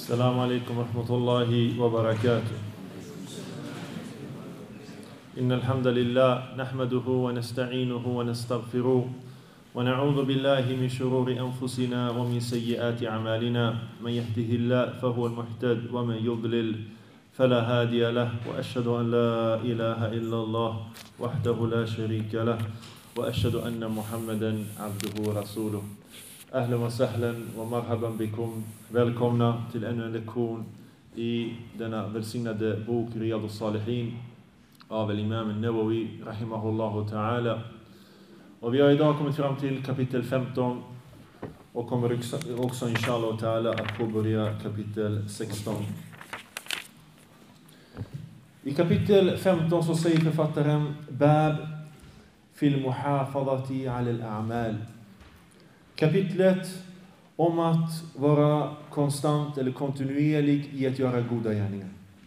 السلام عليكم ورحمة الله وبركاته. إن الحمد لله نحمده ونستعينه ونستغفره ونعوذ بالله من شرور أنفسنا ومن سيئات أعمالنا. من يهده الله فهو المهتد ومن يضلل فلا هادي له، وأشهد أن لا إله إلا الله وحده لا شريك له، وأشهد أن محمدا عبده ورسوله. أهلا وسهلا ومرحبا بكم. Välkomna till ännu en lektion i denna välsignade bok Riyadus Salihin av Imam Nawawi rahimahullahu ta'ala. Och vi har idag kommit fram till kapitel 15 och kommer också inshallah ta'ala att påbörja kapitel 16. I kapitel 15 så säger författaren Bab fil muhafadati ala al-a'mal. Kapitlet om att vara konstant eller kontinuerlig i att göra goda gärningar.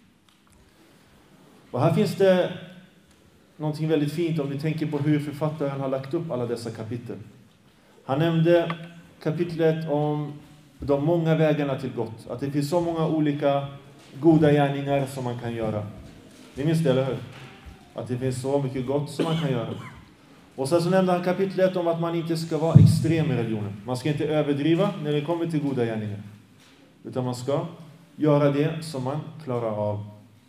Och här finns det någonting väldigt fint om ni tänker på hur författaren har lagt upp alla dessa kapitel. Han nämnde kapitlet om de många vägarna till gott. Att det finns så många olika goda gärningar som man kan göra. Ni minns det, eller hur? Att det finns så mycket gott som man kan göra. Och sen så nämnde han kapitlet om att man inte ska vara extrem i religionen. Man ska inte överdriva när det kommer till goda gärningar. Utan man ska göra det som man klarar av.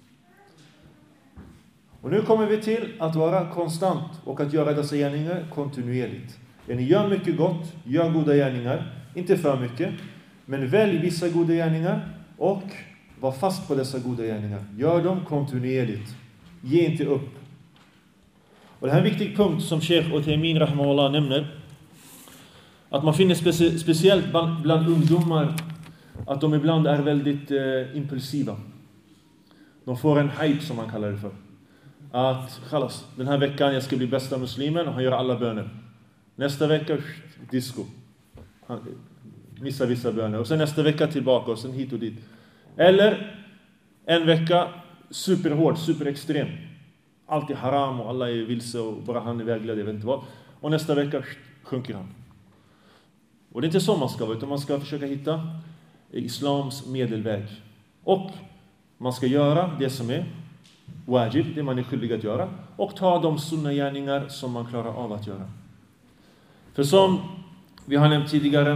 Och nu kommer vi till att vara konstant och att göra dessa gärningar kontinuerligt. Ni gör mycket gott, gör goda gärningar. Inte för mycket. Men välj vissa goda gärningar och var fast på dessa goda gärningar. Gör dem kontinuerligt. Ge inte upp. Och det här är en viktig punkt som Sheikh Uthaymin rahimahullah nämner. Att man finner speciellt bland ungdomar att de ibland är väldigt impulsiva. De får en hype som man kallar det för. Att khalas, den här veckan jag ska bli bästa muslimen och han gör alla böner. Nästa vecka disco. Han missar vissa böner. Och sen nästa vecka tillbaka och sen hit och dit. Eller en vecka superhård, superextrem. Allt är haram och alla är vilse och bara han är vägledd, jag vet inte vad. Och nästa vecka sjunker han. Och det är inte så man ska vara, utan man ska försöka hitta islams medelväg. Och man ska göra det som är wajib, det man är skyldig att göra. Och ta de sunna gärningar som man klarar av att göra. För som vi har nämnt tidigare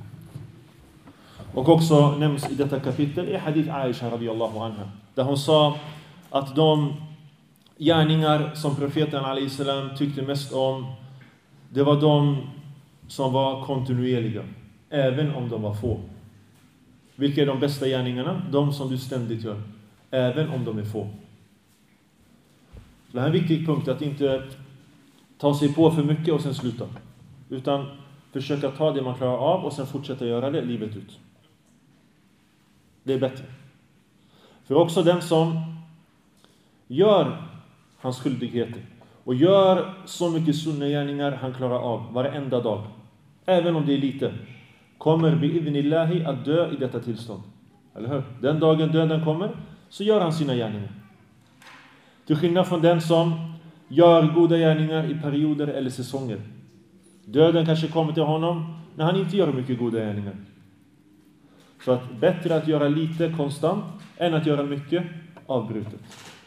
och också nämns i detta kapitel är hadith Aisha radiyallahu anha. Där hon sa att de gärningar som profeten alayhi salam tyckte mest om, det var de som var kontinuerliga, även om de var få. Vilka är de bästa gärningarna? De som du ständigt gör, även om de är få. Det här är en viktig punkt, att inte ta sig på för mycket och sen sluta. Utan försöka ta det man klarar av och sen fortsätta göra det livet ut. Det är bättre. För också den som gör hans skyldigheter och gör så mycket sunna gärningar han klarar av varenda dag, även om det är lite, kommer bi'idhnillahi att dö i detta tillstånd. Eller hur? Den dagen döden kommer så gör han sina gärningar. Till skillnad från den som gör goda gärningar i perioder eller säsonger. Döden kanske kommer till honom när han inte gör mycket goda gärningar. Så att bättre att göra lite konstant än att göra mycket avbrutet.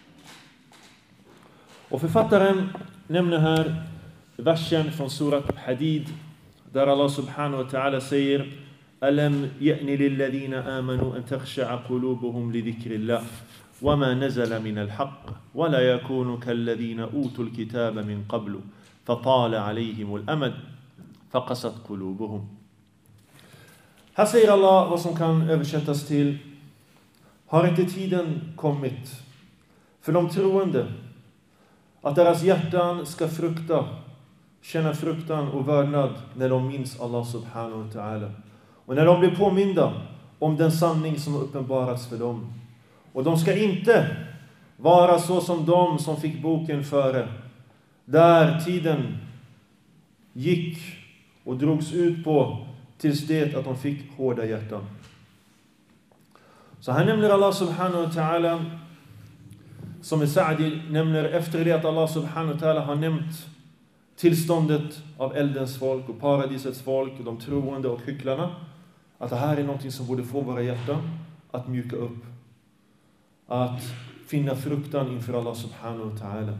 Och författaren nämner här versen från surat Hadid där Allah subhanahu wa ta'ala säger: Alam ya'ni lilladhina amanu an takhsha'a qulubuhum li dhikrillah wa ma nazala min al-haqq wa la yakunu kalladhina utul kitaba min qablu fatala alayhim al-amad faqasat qulubuhum. Här säger Allah vad som kan översättas till: har inte tiden kommit för de troende att deras hjärtan ska känna fruktan och vördnad när de minns Allah subhanahu wa ta'ala. Och när de blir påminda om den sanning som har uppenbarats för dem. Och de ska inte vara så som de som fick boken före. Där tiden gick och drogs ut på tills det att de fick hårda hjärtan. Så här nämner Allah subhanahu wa ta'ala, som Sa'di nämner efter det att Allah subhanahu wa ta'ala har nämnt tillståndet av eldens folk och paradisets folk och de troende och hycklarna, att det här är någonting som borde få våra hjärtan att mjuka upp. Att finna fruktan inför Allah subhanahu wa ta'ala.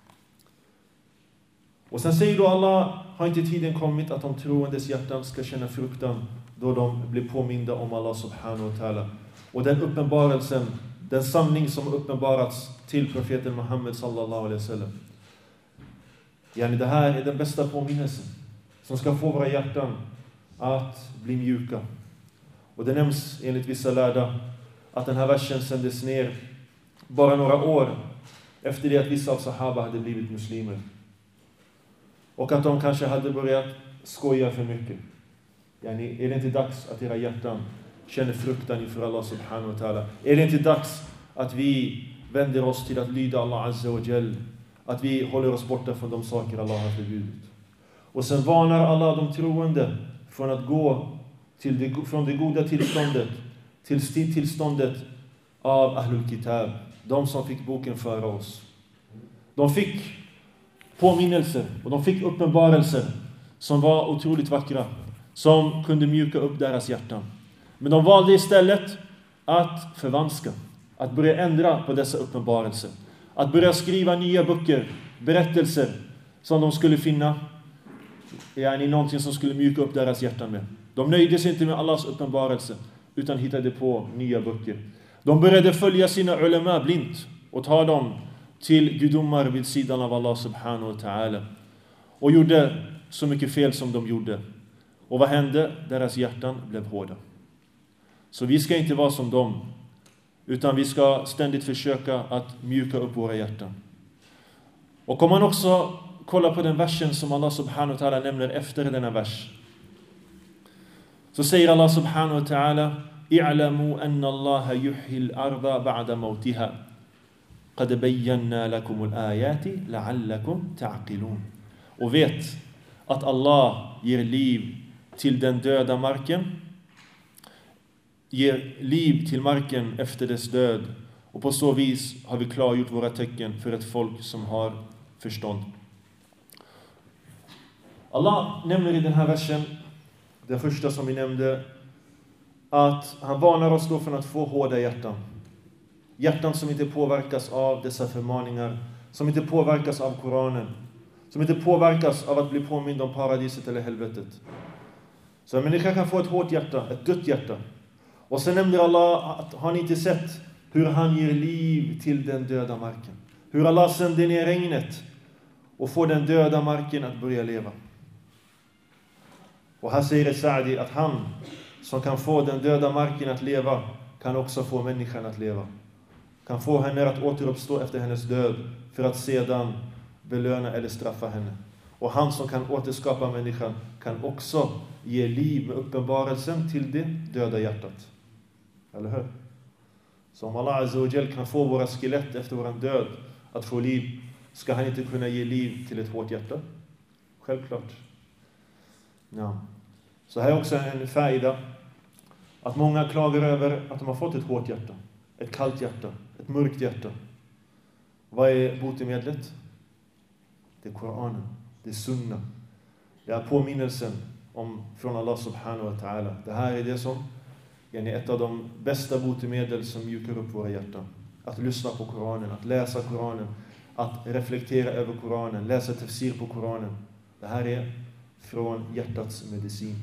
Och sen säger då Allah, har inte tiden kommit att de troendes hjärtan ska känna fruktan då de blir påminda om Allah subhanahu wa ta'ala. Och den uppenbarelsen, den sanning som uppenbarats till profeten Muhammed sallallahu alaihi wasallam. Yani det här är den bästa påminnelsen som ska få våra hjärtan att bli mjuka. Och det nämns enligt vissa lärda att den här versen sändes ner bara några år efter det att vissa av sahaba hade blivit muslimer. Och att de kanske hade börjat skoja för mycket. Yani, är det inte dags att era hjärtan känner fruktan inför Allah subhanahu wa ta'ala? Är det inte dags att vi vänder oss till att lyda Allah azza wa jall? Att vi håller oss borta från de saker Allah har förbjudit. Och sen varnar Allah de troende från att gå från det goda tillståndet till tillståndet av Ahlul Kitab. De som fick boken före oss. De fick påminnelser och de fick uppenbarelser som var otroligt vackra. Som kunde mjuka upp deras hjärtan. Men de valde istället att förvanska. Att börja ändra på dessa uppenbarelser. Att börja skriva nya böcker, berättelser som de skulle finna i någonting som skulle mjuka upp deras hjärtan med. De nöjde sig inte med Allahs uppenbarelse utan hittade på nya böcker. De började följa sina ulama blint och ta dem till gudomar vid sidan av Allah subhanahu wa ta'ala. Och gjorde så mycket fel som de gjorde. Och vad hände? Deras hjärtan blev hårda. Så vi ska inte vara som dem. Utan vi ska ständigt försöka att mjuka upp våra hjärtan. Och om man också kollar på den versen som Allah subhanahu wa ta'ala nämner efter denna vers. Så säger Allah subhanahu wa ta'ala: i'lamu anna Allah yuhyil arda ba'da mautiha. Qad bayyana lakumul ayati la'allakum ta'qilun. Och vet att Allah ger liv till den döda marken. Ger liv till marken efter dess död. Och på så vis har vi klargjort våra tecken för ett folk som har förstånd. Allah nämner i den här versen, den första som vi nämnde, att han varnar oss då från att få hårda hjärtan. Hjärtan som inte påverkas av dessa förmaningar. Som inte påverkas av Koranen. Som inte påverkas av att bli påmind om paradiset eller helvetet. Så en människa kan få ett hårt hjärta, ett dött hjärta. Och sen nämnde Allah att har ni inte sett hur han ger liv till den döda marken. Hur Allah sänder ner regnet och får den döda marken att börja leva. Och här säger Sa'di att han som kan få den döda marken att leva kan också få människan att leva. Kan få henne att återuppstå efter hennes död för att sedan belöna eller straffa henne. Och han som kan återskapa människan kan också ge liv med uppenbarelsen till det döda hjärtat. Eller hur? Så om Allah azza wa jall kan få våra skelett efter våran död att få liv, ska han inte kunna ge liv till ett hårt hjärta? Självklart. Ja. Så här är också en faida. Att många klagar över att de har fått ett hårt hjärta. Ett kallt hjärta. Ett mörkt hjärta. Vad är botemedlet? Det är Koranen. Det är sunna. Det är påminnelsen från Allah subhanahu wa ta'ala. Det här är det som är ett av de bästa botemedel som mjukar upp våra hjärtan. Att lyssna på Koranen. Att läsa Koranen. Att reflektera över Koranen. Läsa tafsir på Koranen. Det här är från hjärtats medicin.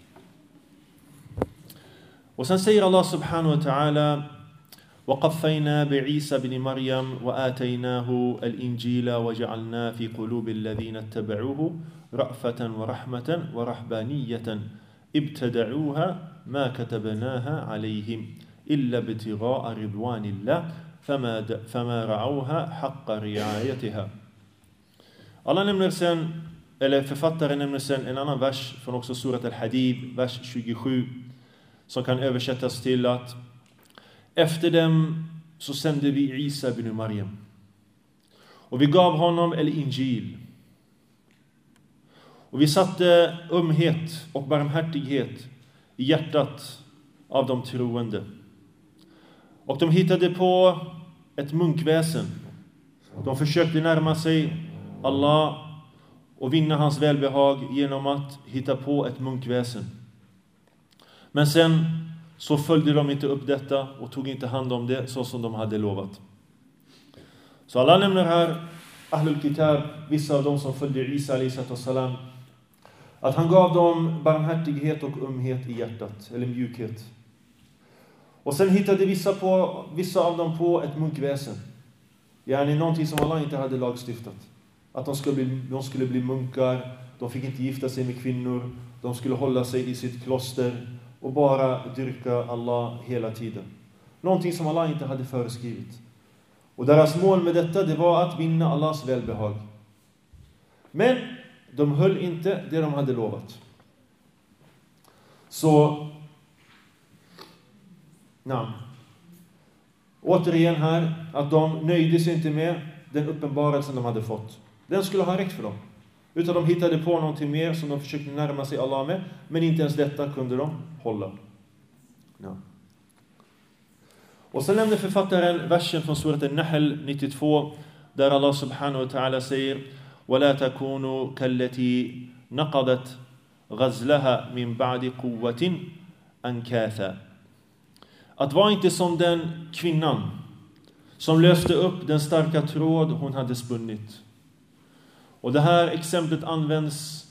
Och sen säger Allah subhanahu wa ta'ala: وَقَفَّيْنَا بِعِيسَى بْنِ مَرْيَمْ وَآتَيْنَاهُ الْإِنْجِيلَ وَجَعَلْنَا فِي قُلُوبِ الَّذِينَ اتَّبَعُوهُ رَأْفَةً وَرَحْمَةً وَرَهْبَانِيَّةً ابْتَدَعُوهَا مَا كَتَبْنَاهَا عَلَيْهِمْ إِلَّا ابْتِغَاءَ رِضْوَانِ اللَّهِ فَمَا رَعَوْهَا حَقَّ رِعَايَتِهَا. Allah nämner sen, eller författaren nämner sen en annan vers från också surat al-Hadid, vers 27, som kan översättas till att efter dem så sände vi Isa ibn Maryam. Och vi gav honom el-Injil. Och vi satte ömhet och barmhärtighet i hjärtat av de troende. Och de hittade på ett munkväsen. De försökte närma sig Allah och vinna hans välbehag genom att hitta på ett munkväsen. Men sen så följde de inte upp detta och tog inte hand om det så som de hade lovat. Så Allah nämner här Ahlul Kitab, vissa av dem som följde Isa a.s. att han gav dem barmhärtighet och ömhet i hjärtat, eller mjukhet. Och sen hittade vissa av dem på ett munkväsen. Yani någonting som Allah inte hade lagstiftat. Att de skulle bli munkar, de fick inte gifta sig med kvinnor, de skulle hålla sig i sitt kloster och bara dyrka Allah hela tiden. Någonting som Allah inte hade föreskrivit. Och deras mål med detta, det var att vinna Allahs välbehag. Men de höll inte det de hade lovat. Så, återigen här, att de nöjde sig inte med den uppenbarelsen de hade fått. Den skulle ha räckt för dem. Utan de hittade på någonting mer som de försökte närma sig Allah med. Men inte ens detta kunde de hålla. Ja. Och sen nämnde författaren versen från surat An-Nahl 92. Där Allah subhanahu wa ta'ala säger: وَلَا تَكُونُوا كَالَّتِي نَقَضَتْ غَزْلَهَا مِنْ بَعْدِ قُوَّةٍ أَنْكَاثًا. Att vara inte som den kvinnan som löste upp den starka tråd hon hade spunnit. Och det här exemplet används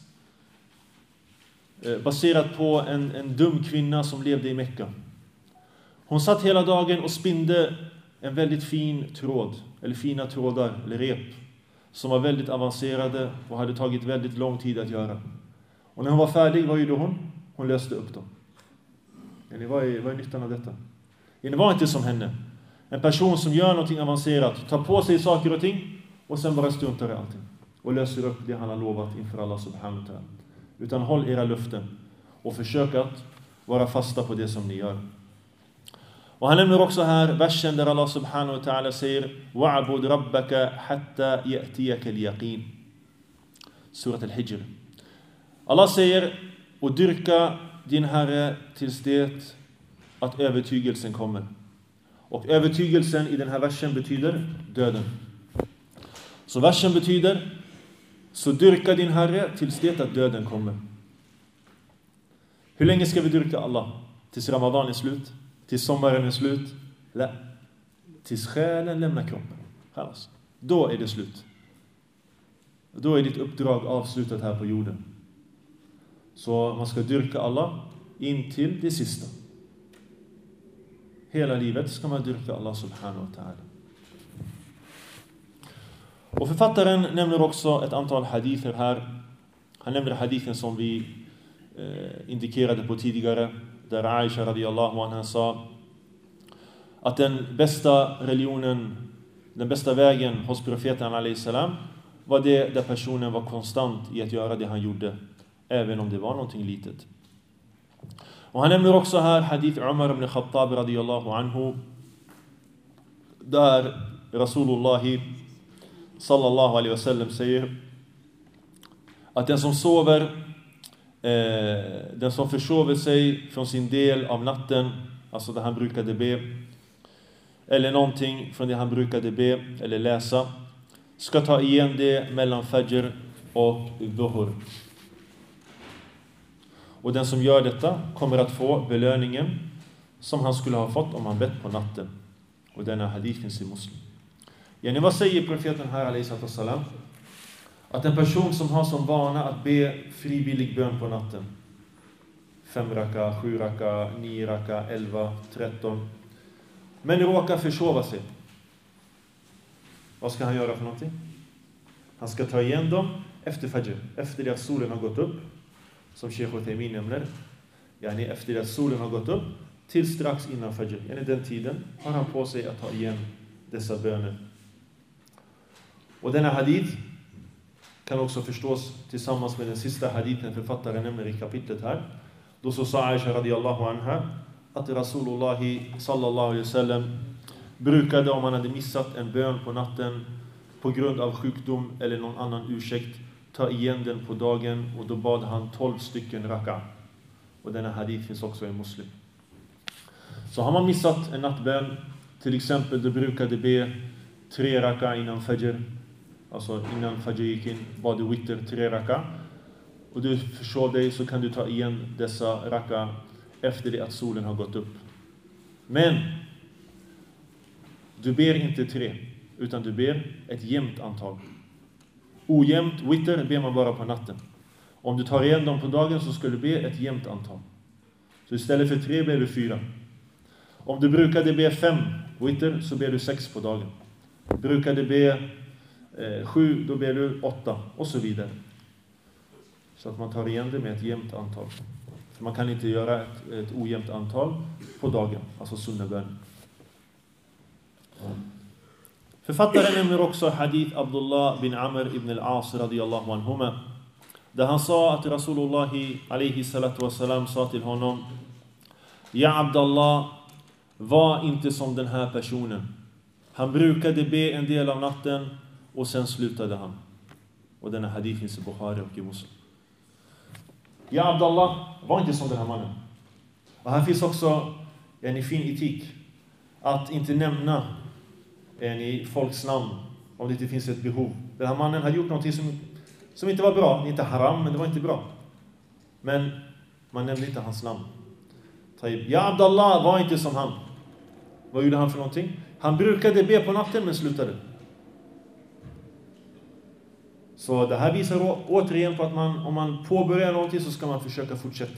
baserat på en dum kvinna som levde i Mekka. Hon satt hela dagen och spinde en väldigt fin tråd, eller fina trådar, eller rep, som var väldigt avancerade och hade tagit väldigt lång tid att göra. Och när hon var färdig, vad gjorde hon? Hon löste upp dem. Vad är nyttan av detta? Det var inte som henne. En person som gör någonting avancerat, tar på sig saker och ting och sen bara struntar i allting. Och löser upp det han har lovat inför Allah subhanahu wa ta'ala. Utan håll era löften och försök att vara fasta på det som ni gör. Och han nämner också här versen där Allah subhanahu wa ta'ala säger: وَعْبُدْ رَبَّكَ حَتَّى يَأْتِيَكَ الْيَقِينَ. Surat Al-Hijr. Allah säger: och dyrka din Herre tills det att övertygelsen kommer. Och övertygelsen i den här versen betyder döden. Så versen betyder: så dyrka din Herre tills det att döden kommer. Hur länge ska vi dyrka Allah? Tills Ramadan är slut? Tills sommaren är slut? Nej. Tills själen lämnar kroppen. Alltså. Då är det slut. Då är ditt uppdrag avslutat här på jorden. Så man ska dyrka Allah in till det sista. Hela livet ska man dyrka Allah subhanahu wa ta'ala. Och författaren nämner också ett antal hadither här. Han nämner hadithen som vi indikerade på tidigare, där Aisha radiyallahu anha sa att den bästa religionen, den bästa vägen hos profeten alayhi salam var det där personen var konstant i att göra det han gjorde, även om det var någonting litet. Och han nämner också här hadith Umar ibn Khattab radiyallahu anhu, där Rasulullah sallallahu alaihi wasallam säger att den som sover, den som försover sig från sin del av natten, alltså det han brukade be, eller någonting från det han brukade be eller läsa, ska ta igen det mellan fajr och dhuhr. Och den som gör detta kommer att få belöningen som han skulle ha fått om han bett på natten. Och denna hadith finns i Muslim. Vad säger profeten här alayhi salam? Att en person som har som vana att be frivillig bön på natten, 5 raka, 7 raka, 9 raka, 11, 13, men råkar försova sig. Vad ska han göra för någonting? Han ska ta igen dem efter fajr, efter det att solen har gått upp, som Sheikh Uthaymeen nämner. Efter det att solen har gått upp till strax innan fajr. Den tiden har han på sig att ta igen dessa böner. Och denna hadith kan också förstås tillsammans med den sista hadithen författaren nämner i kapitlet här. Då så sa Aisha radiyallahu anha att Rasulullah sallallahu alaihi wasallam brukade, om han hade missat en bön på natten på grund av sjukdom eller någon annan ursäkt, ta igen den på dagen, och då bad han 12 stycken raka. Och denna hadith finns också i Muslim. Så har man missat en nattbön, till exempel du brukade be 3 raka innan fajr, alltså innan fajr gick in, bad du witr 3 raka, och du försov dig, så kan du ta igen dessa raka efter det att solen har gått upp. Men du ber inte 3, utan du ber ett jämnt antal. Ojämnt, witr, ber man bara på natten. Om du tar igen dem på dagen så ska du be ett jämnt antal. Så istället för 3 ber du 4. Om du brukade be 5 witr så ber du 6 på dagen. Brukade be 7, då ber du 8 och så vidare. Så att man tar igen det med ett jämnt antal. För man kan inte göra ett ojämnt antal på dagen, alltså sunnabön. Författaren nämner också hadith Abdullah bin Amr ibn al-As radiyallahu anhuma, där han sa att Rasulullah alayhi salatu wassalam sa till honom: Ja Abdullah, var inte som den här personen. Han brukade be en del av natten och sen slutade han. Och denna hadith finns i Bukhari och i Muslim. Ja Abdullah, var inte som den här mannen. Och här finns också en fin etik. Att inte nämna i folks namn om det inte finns ett behov. Den här mannen har gjort någonting som inte var bra. Det är inte haram, men det var inte bra. Men man nämnde inte hans namn. Ja Abdullah, var inte som han. Vad gjorde han för någonting? Han brukade be på natten men slutade. Så det här visar återigen på att om man påbörjar någonting så ska man försöka fortsätta.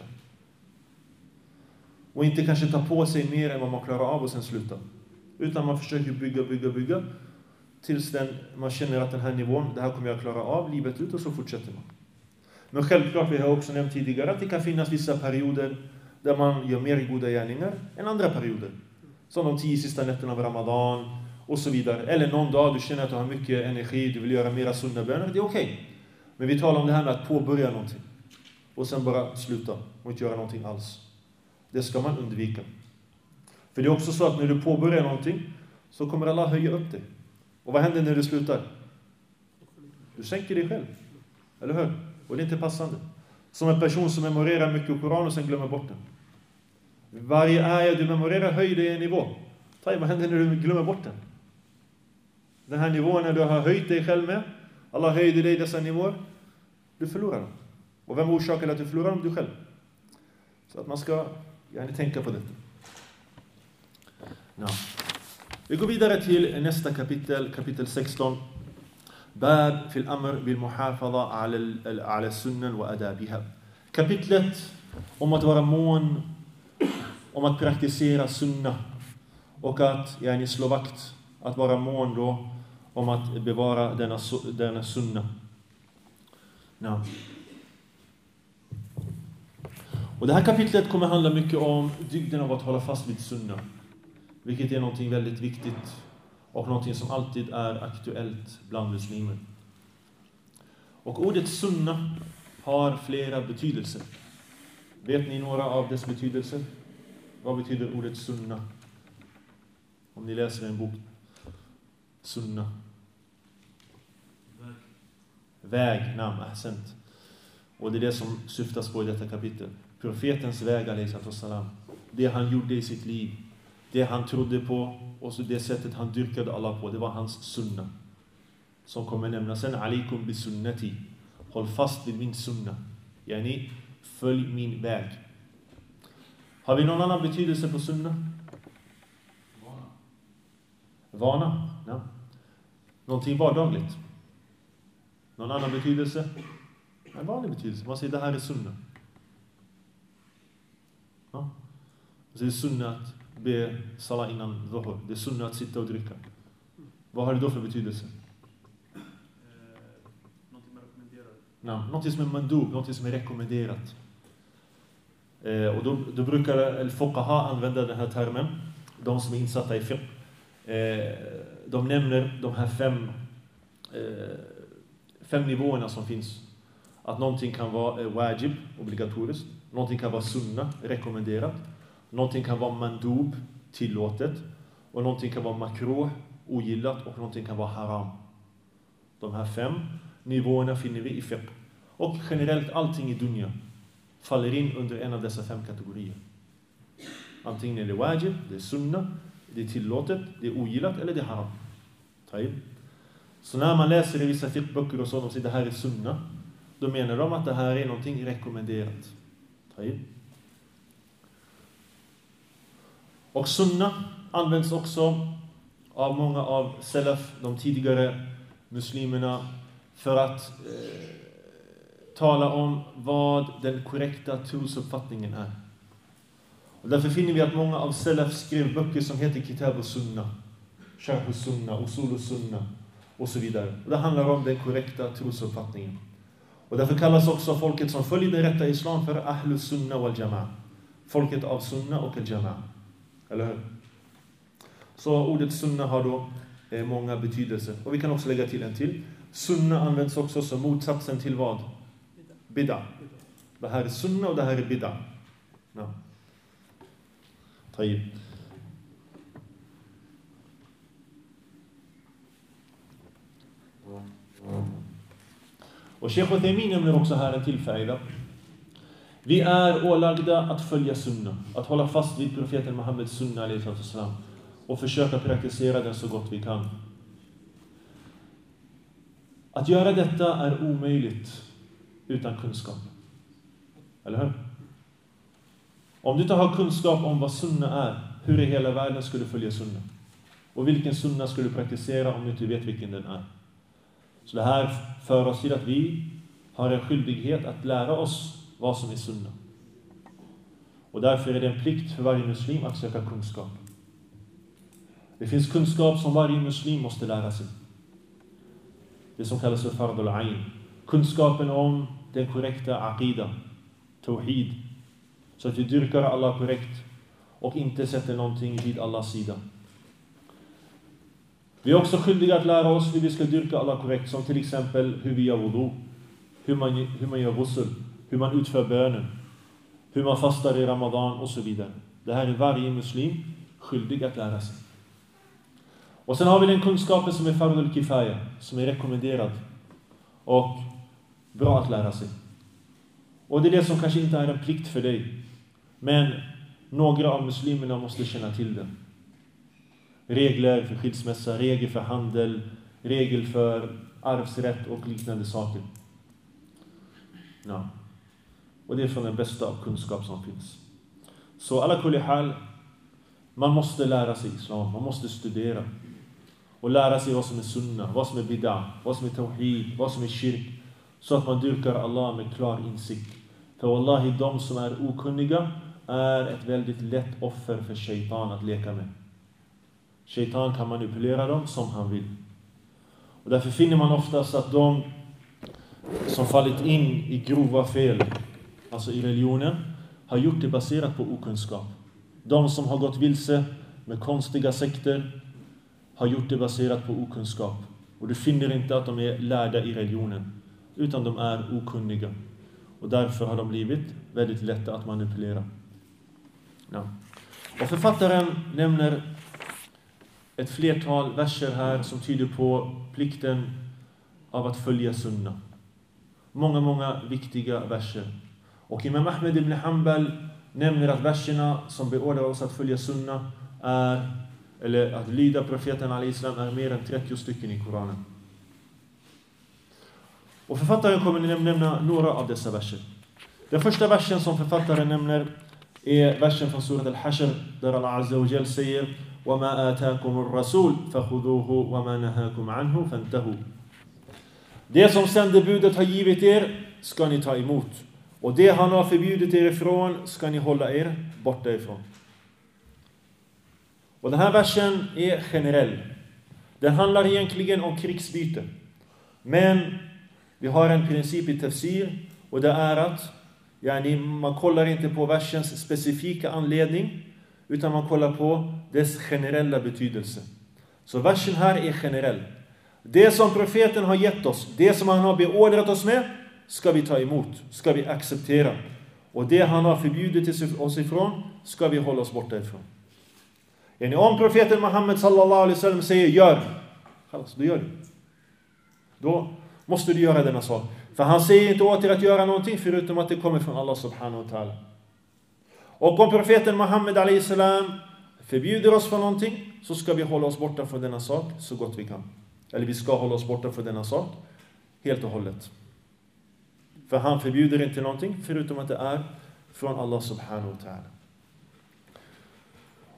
Och inte kanske ta på sig mer än vad man klarar av och sen sluta. Utan man försöker bygga tills man känner att den här nivån, det här kommer jag klara av livet ut, och så fortsätter man. Men självklart, vi har också nämnt tidigare att det kan finnas vissa perioder där man gör mer goda gärningar än andra perioder. Som de 10 sista nätterna av Ramadan och så vidare. Eller någon dag du känner att du har mycket energi, du vill göra mera sunda böner, det är okej. Men vi talar om det här med att påbörja någonting och sen bara sluta och inte göra någonting alls. Det ska man undvika. För det är också så att när du påbörjar någonting så kommer Allah höja upp dig. Och vad händer när du slutar? Du sänker dig själv. Eller hur? Och det är inte passande. Som en person som memorerar mycket Koran och sen glömmer bort den. Varje ayah du memorerar höjer dig en nivå. Vad händer när du glömmer bort den? Den här nivån när du har höjt dig själv med, Allah höjde dig dessa nivåer, du förlorar dem. Och vem orsakar att du förlorar dem? Du själv. Så att man ska gärna tänka på detta. Ja. Vi går vidare till nästa kapitel, kapitel 16. Bab fil amr bil muhafadha ala sunnan wa adabiha. Kapitlet om att vara mån om att praktisera sunna och att slå vakt, att vara mån då om att bevara denna sunna. Ja. Och det här kapitlet kommer handla mycket om dygden av att hålla fast vid sunna. Vilket är någonting väldigt viktigt och någonting som alltid är aktuellt bland muslimer. Och ordet sunna har flera betydelser. Vet ni några av dess betydelser? Vad betyder ordet sunna? Om ni läser en bok. Sunna. Väg, namn, ahsant. Och det är det som syftas på i detta kapitel. Profetens väg, alaihissalam. Det han gjorde i sitt liv. Det han trodde på och så det sättet han dyrkade Allah på. Det var hans sunna. Som kommer nämna sen. Alaikum bi sunnati. Håll fast vid min sunna. Yani, följ min väg. Har vi någon annan betydelse på sunna? Vana. Ja. Någonting vardagligt. Någon annan betydelse? En vanlig betydelse. Man säger det här är sunna. Ja. Det är sunna att be salat innan dhuhr. Det är sunna att sitta och dricka. Vad har det då för betydelse? Någonting man rekommenderar. Ja, någonting som är mandub, någonting som är rekommenderat. Och då brukar al-fuqaha använda den här termen. De som är insatta i fiqh. De nämner de här fem nivåerna som finns. Att någonting kan vara wajib, obligatoriskt. Någonting kan vara sunna, rekommenderat. Någonting kan vara mandub, tillåtet. Och någonting kan vara makruh, ogillat. Och någonting kan vara haram. De här 5 nivåerna finner vi i fiqh. Och generellt allting i dunya faller in under en av dessa 5 kategorier. Antingen är det wajib, det är sunna, det är tillåtet, det är ogillat eller det är haram. Så när man läser i vissa fiqhböcker och så, de säger det här är sunna, då menar de att det här är någonting rekommenderat. Och sunna används också av många av salaf, de tidigare muslimerna, för att tala om vad den korrekta trosuppfattningen är. Och därför finner vi att många av salaf skrev böcker som heter Kitab och Sunna, Sharh och Sunna, Usul och Sunna och så vidare. Och det handlar om den korrekta trosuppfattningen. Och därför kallas också folket som följer den rätta islam för Ahlus Sunna wal Jama'a. Folket av Sunna och al-Jama'a. Eller hur? Så ordet Sunna har då många betydelser. Och vi kan också lägga till en till. Sunna används också som motsatsen till vad? Bid'a. Det här är Sunna och det här är Bid'a. Ja. Tayyib. Och Sheikh Uthaymin nämner också här en tillfälle. Vi är ålagda att följa sunna, att hålla fast vid profeten Muhammeds sunna alayhi salam och försöka praktisera den så gott vi kan. Att göra detta är omöjligt utan kunskap. Eller hur? Om du inte har kunskap om vad sunna är, hur i hela världen skulle du följa sunna? Och vilken sunna skulle du praktisera om du inte vet vilken den är? Så det här för oss till att vi har en skyldighet att lära oss vad som är sunna. Och därför är det en plikt för varje muslim att söka kunskap. Det finns kunskap som varje muslim måste lära sig. Det som kallas för fardul ayn. Kunskapen om den korrekta aqida, tawhid. Så att vi dyrkar Allah korrekt och inte sätter någonting vid Allahs sida. Vi är också skyldiga att lära oss hur vi ska dyrka Allah korrekt, som till exempel hur vi gör wudu, hur man gör ghusl, hur man utför bönen, hur man fastar i Ramadan och så vidare. Det här är varje muslim skyldig att lära sig. Och sen har vi den kunskapen som är fardul kifaya, som är rekommenderad och bra att lära sig. Och det är det som kanske inte är en plikt för dig, men några av muslimerna måste känna till det. Regler för skilsmässa, regler för handel, regler för arvsrätt och liknande saker. Ja. Och det är från den bästa av kunskap som finns. Så alla kulli hal, man måste lära sig islam, man måste studera. Och lära sig vad som är sunna, vad som är bid'a, vad som är tawhid, vad som är shirk. Så att man dyrkar Allah med klar insikt. För wallahi, de som är okunniga är ett väldigt lätt offer för shaitan att leka med. Shaitan kan manipulera dem som han vill. Och därför finner man oftast att de som fallit in i grova fel, alltså i religionen, har gjort det baserat på okunskap. De som har gått vilse med konstiga sekter har gjort det baserat på okunskap. Och du finner inte att de är lärda i religionen, utan de är okunniga. Och därför har de blivit väldigt lätta att manipulera. Ja. Och författaren nämner ett flertal verser här som tyder på plikten av att följa sunna. Många viktiga verser. Och Imam Ahmed ibn Hanbal nämner att verserna som beordrar oss att följa sunna är, eller att lyda profeten al-Islam, är mer än 30 stycken i Koranen. Och författaren kommer att nämna några av dessa verser. Den första versen som författaren nämner är versen från surat al-Hashr, där Allah Azza wa Jal säger: وَمَا آتَاكُمُ الرَّسُولُ فَخُذُوهُ وَمَا نَهَاكُمْ عَنْهُ فَانْتَهُوا. Det som sändebudet har givit er ska ni ta emot. Och det han har förbjudit er ifrån ska ni hålla er borta ifrån. Och den här versen är generell. Den handlar egentligen om krigsbyte. Men vi har en princip i tafsir, och det är att man kollar inte på versens specifika anledning, utan man kollar på dess generella betydelse. Så versen här är generell. Det som profeten har gett oss, det som han har beordrat oss med, ska vi ta emot, ska vi acceptera. Och det han har förbjudit oss ifrån, ska vi hålla oss borta ifrån. Om profeten Muhammed sallallahu alaihi wasallam säger gör, då gör du. Då måste du göra denna sak. För han säger inte åt er att göra någonting förutom att det kommer från Allah subhanahu wa ta'ala. Och om profeten Muhammed alayhi salam förbjuder oss för någonting, så ska vi hålla oss borta från denna sak så gott vi kan. Eller vi ska hålla oss borta från denna sak helt och hållet. För han förbjuder inte någonting förutom att det är från Allah subhanahu wa ta'ala.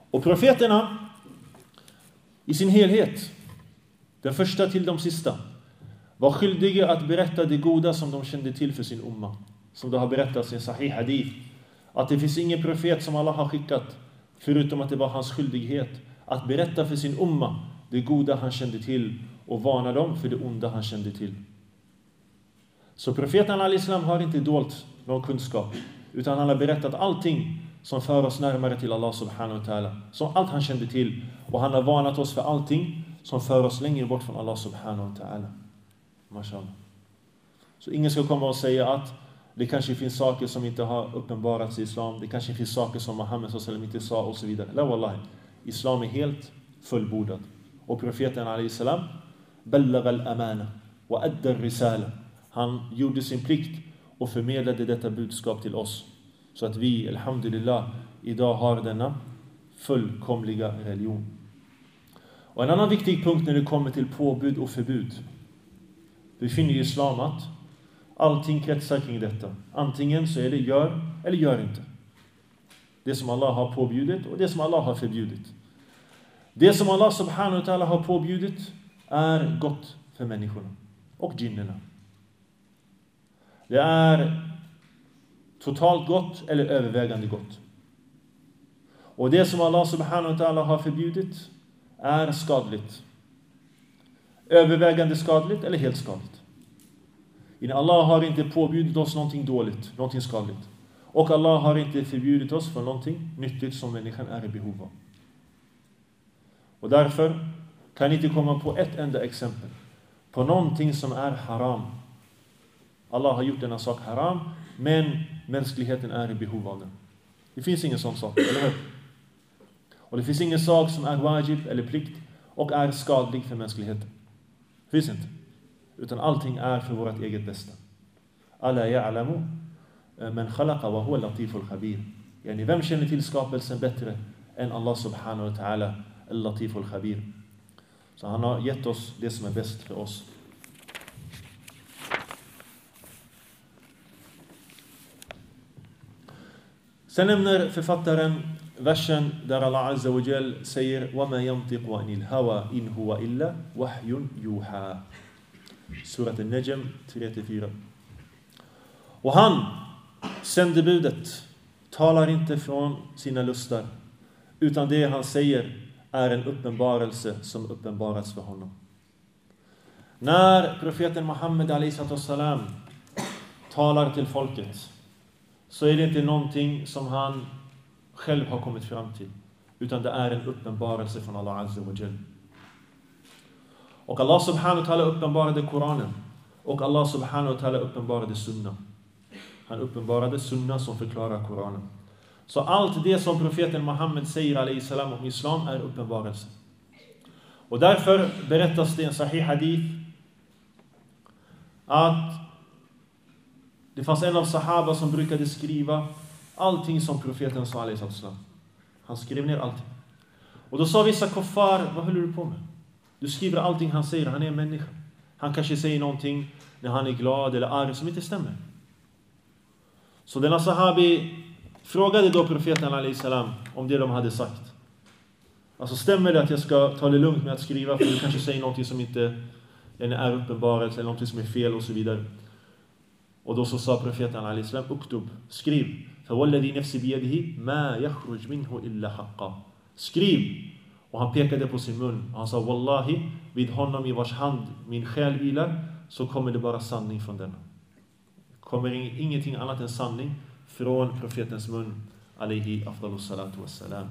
Och profeterna i sin helhet, den första till de sista, var skyldiga att berätta det goda som de kände till för sin umma. Som det har berättats i en sahih hadith, att det finns ingen profet som Allah har skickat förutom att det var hans skyldighet att berätta för sin umma det goda han kände till och varna dem för det onda han kände till. Så profeten al-Islam har inte dolt någon kunskap, utan han har berättat allting som för oss närmare till Allah subhanahu wa ta'ala. Som allt han kände till. Och han har varnat oss för allting som för oss längre bort från Allah subhanahu wa ta'ala. Mashallah. Så ingen ska komma och säga att det kanske finns saker som inte har uppenbarats i islam. Det kanske finns saker som Muhammed sallallahu inte sa och så vidare. La wallahi. Islam är helt fullbordad. Och profeten alayhi salam ballagha al-amana wa adda ar-risala. Han gjorde sin plikt och förmedlade detta budskap till oss. Så att vi, alhamdulillah, idag har denna fullkomliga religion. Och en annan viktig punkt när det kommer till påbud och förbud. Vi finner i islam att allting kretsar kring detta. Antingen så är det gör eller gör inte. Det som Allah har påbjudit och det som Allah har förbjudit. Det som Allah subhanahu wa ta'ala har påbjudit är gott för människorna och djinnerna. Det är totalt gott eller övervägande gott. Och det som Allah subhanahu wa ta'ala har förbjudit är skadligt. Övervägande skadligt eller helt skadligt. Allah har inte påbjudit oss någonting dåligt, någonting skadligt. Och Allah har inte förbjudit oss för någonting nyttigt som människan är i behov av. Och därför kan inte komma på ett enda exempel på någonting som är haram. Allah har gjort denna sak haram, men mänskligheten är i behov av den. Det finns ingen sån sak, eller hur? Och det finns ingen sak som är wajib eller plikt och är skadlig för mänskligheten. Det finns inte. Utan allting är för vårt eget bästa. Alla ya'lamu men khalaqa wa huwa latiful khabir. Yani vem känner till skapelsen bättre än Allah subhanahu wa ta'ala al-latiful khabir. Så han har gett oss det som är bäst för oss. Sen nämner författaren versen där Allah azza wa jal säger وَمَا يَنْطِقُ عَنِ الْهَوَى إِنْ هُوَ إِلَّا وَحْيٌ يُوحَى. Surat al-Najm 3-4. Och han, sändebudet, talar inte från sina lustar, utan det han säger är en uppenbarelse som uppenbarats för honom. När profeten Muhammed a.s. talar till folket, så är det inte någonting som han själv har kommit fram till, utan det är en uppenbarelse från Allah azza wa jal. Och Allah subhanahu wa ta'ala uppenbarade Koranen, och Allah subhanahu wa ta'ala uppenbarade Sunna. Han uppenbarade Sunna som förklarar Koranen. Så allt det som profeten Muhammed säger alayhi salam om islam är uppenbarelse. Och därför berättas det i en sahih hadith att det fanns en av sahaba som brukade skriva allting som profeten sa alayhi salam. Han skrev ner allting. Och då sa vissa kuffar: vad håller du på med? Du skriver allting han säger, han är en människa. Han kanske säger någonting när han är glad eller arg som inte stämmer. Så denna sahabi frågade då profeten alayhi salam om det de hade sagt. Alltså, stämmer det att jag ska ta det lugnt med att skriva, för du kanske säger någonting som inte är uppenbarelse eller någonting som är fel och så vidare. Och då så sa profeten alayhi salam: uktub, skriv. فَوَالَّذِي نَفْسِ بِيَدِهِ مَا يَخْرُجْ مِنْهُ إِلَّا حَقًّا. Skriv. Och han pekade på sin mun. Han sa: wallahi, vid honom i vars hand min själ vilar, så kommer det bara sanning från den. Kommer ingenting annat än sanning från profetens mun, alayhi afdalus salatu wassalam.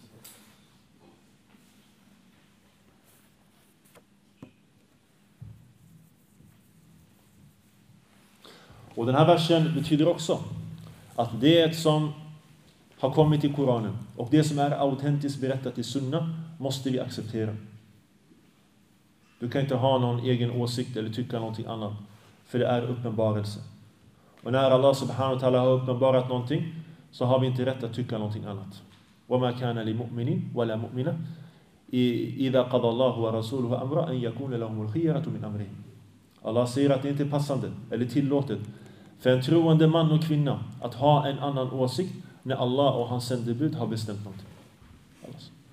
Och den här versen betyder också att det som har kommit i Koranen och det som är autentiskt berättat i Sunna måste vi acceptera. Du kan inte ha någon egen åsikt eller tycka någonting annat, för det är uppenbarelse. Och när Allah subhanahu wa ta'ala har uppenbarat någonting, så har vi inte rätt att tycka någonting annat. وَمَا كَانَ لِمُؤْمِنٍ وَلَا مُؤْمِنَ إِذَا قَضَى اللَّهُ وَرَسُولُهُ أَمْرًا أَنْ يَكُونَ لَهُمُ الْخِيَرَةُ مِنْ أَمْرِهِمْ. Allah säger att det inte är passande eller tillåtet för en troende man och kvinna att ha en annan åsikt när Allah och hans sändebud har bestämt någonting.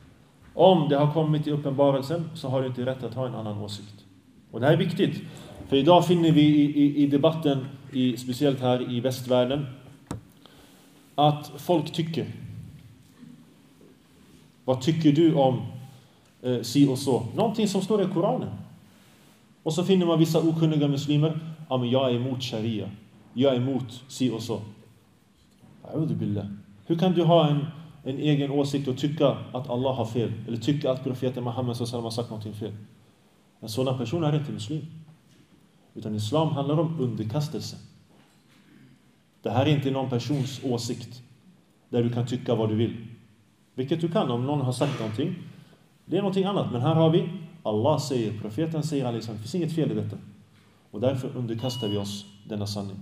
Om det har kommit i uppenbarelsen så har du inte rätt att ha en annan åsikt. Och det här är viktigt. För idag finner vi i debatten, speciellt här i västvärlden, att folk tycker. Vad tycker du om si och så? Någonting som står i Koranen. Och så finner man vissa okunniga muslimer. Ja, men jag är emot sharia. Jag är emot si och så. Hur kan du ha en egen åsikt och tycka att Allah har fel? Eller tycka att profeten Muhammed har sagt någonting fel? En sådan person är inte muslim. Utan islam handlar om underkastelse. Det här är inte någon persons åsikt där du kan tycka vad du vill. Vilket du kan om någon har sagt någonting. Det är någonting annat. Men här har vi Allah säger, profeten säger, det finns inget fel i detta. Och därför underkastar vi oss denna sanning.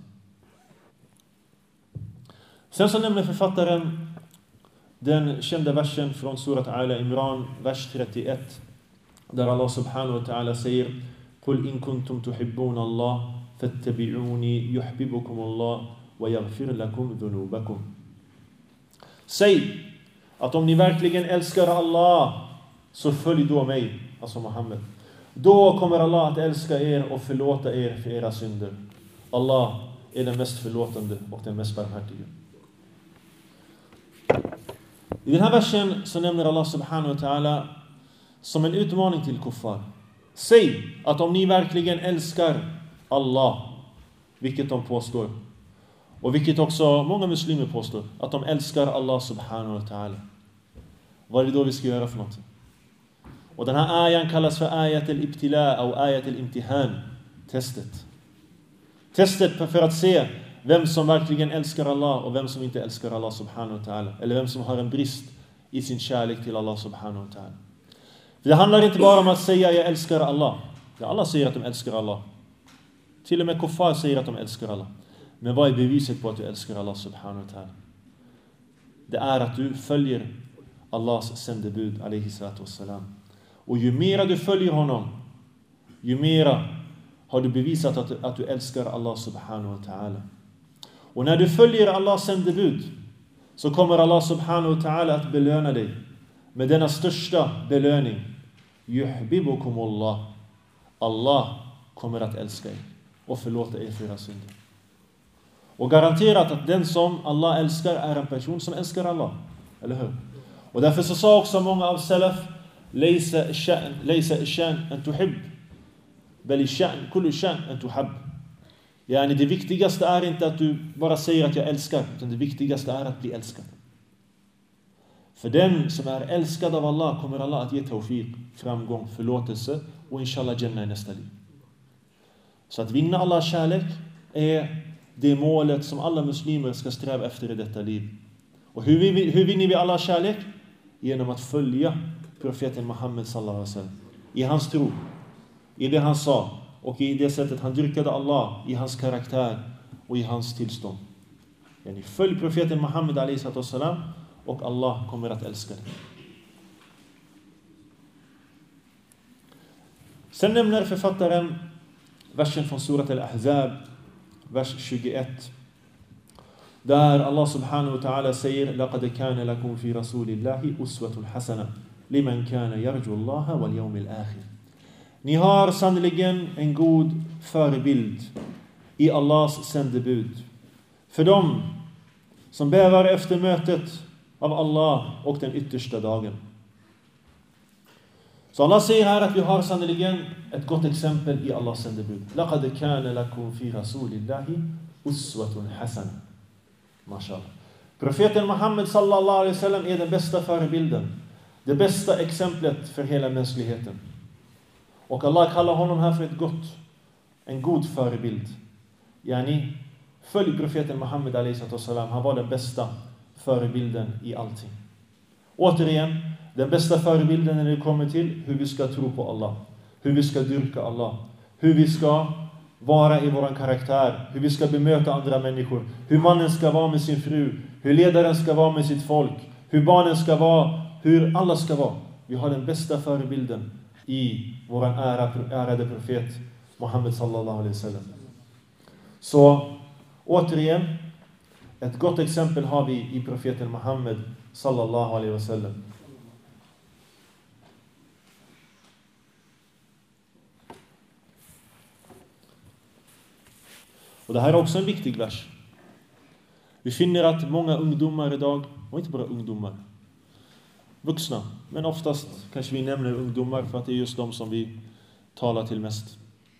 Sen så nämner författaren den kända versen från surat Al-Imran, vers 31. Där Allah subhanahu wa ta'ala säger: "Qul in kuntum tuhibbuna Allah fattabi'uni yuhibbukum Allah wa yaghfir lakum dhunubakum." Säg att om ni verkligen älskar Allah så följ då mig, alltså Muhammed. Då kommer Allah att älska er och förlåta er för era synder. Allah är den mest förlåtande och den mest barmhärtige. I den här versen så nämner Allah subhanahu wa ta'ala som en utmaning till kuffar: säg att om ni verkligen älskar Allah, vilket de påstår, och vilket också många muslimer påstår, att de älskar Allah subhanahu wa ta'ala, vad är det då vi ska göra för något? Och den här ayan kallas för ayat al-ibtila eller ayat al-imtihan, testet. Testet för att se vem som verkligen älskar Allah och vem som inte älskar Allah subhanahu wa ta'ala, eller vem som har en brist i sin kärlek till Allah subhanahu wa ta'ala. För det handlar inte bara om att säga jag älskar Allah. Alla säger att de älskar Allah. Till och med kuffar säger att de älskar Allah. Men vad är beviset på att du älskar Allah subhanahu wa ta'ala? Det är att du följer Allahs sändebud alayhi salatu wassalam. Och ju mera du följer honom, ju mera har du bevisat att du älskar Allah subhanahu wa ta'ala. Och när du följer Allahs sändebud så kommer Allah subhanahu wa ta'ala att belöna dig med denna största belöning. Yuhibbukumullah. Allah kommer att älska er och förlåta er för era synder. Och garanterat att den som Allah älskar är en person som älskar Allah. Eller hur? Och därför så sa också många av salaf: Laysa ash-sha'n an tuhib, bal ash-sha'n kullu sha'n an tuhab. Yani det viktigaste är inte att du bara säger att jag älskar, utan det viktigaste är att bli älskad. För den som är älskad av Allah kommer Allah att ge tawfiq, framgång, förlåtelse och inshallah Jannah i nästa liv. Så att vinna Allahs kärlek är det målet som alla muslimer ska sträva efter i detta liv. Och hur vinner vi Allahs kärlek? Genom att följa profeten Muhammed sallallahu alaihi wasallam i hans tro, i det han sa och i det sättet han dyrkade Allah, i hans karaktär och i hans tillstånd. Yani följ profeten Muhammed alayhi salatu wassalam och Allah kommer att älska dig. Sen nämner författaren versen från surat Al-Ahzab, vers 21. Där Allah subhanahu wa ta'ala säger: "Laqad kana lakum fi rasulillahi uswatun hasana liman kana yarju Allaha wal yawmil akhir." Ni har sannoliken en god förebild i Allahs sändebud för dem som bävar efter mötet av Allah och den yttersta dagen. Så Allah säger här att vi har sannoliken ett gott exempel i Allahs sändebud. Laqad kana lakum fi rasulillahi uswatun hasana. Mashallah. Profeten Muhammed sallallahu alaihi wasallam är den bästa förebilden, det bästa exemplet för hela mänskligheten. Och Allah kallar honom här för en god förebild. Yani, följ profeten Muhammed alayhi wasallam. Han var den bästa förebilden i allting. Återigen, den bästa förebilden när det kommer till hur vi ska tro på Allah, hur vi ska dyrka Allah, hur vi ska vara i vår karaktär, hur vi ska bemöta andra människor, hur mannen ska vara med sin fru, hur ledaren ska vara med sitt folk, hur barnen ska vara, hur alla ska vara. Vi har den bästa förebilden i vår ärade profet Muhammed sallallahu alaihi wasallam. Så återigen, ett gott exempel har vi i profeten Muhammed sallallahu alaihi wasallam. Och det här är också en viktig vers. Vi finner att många ungdomar idag, och inte bara ungdomar, vuxna, men oftast kanske vi nämner ungdomar för att det är just de som vi talar till mest,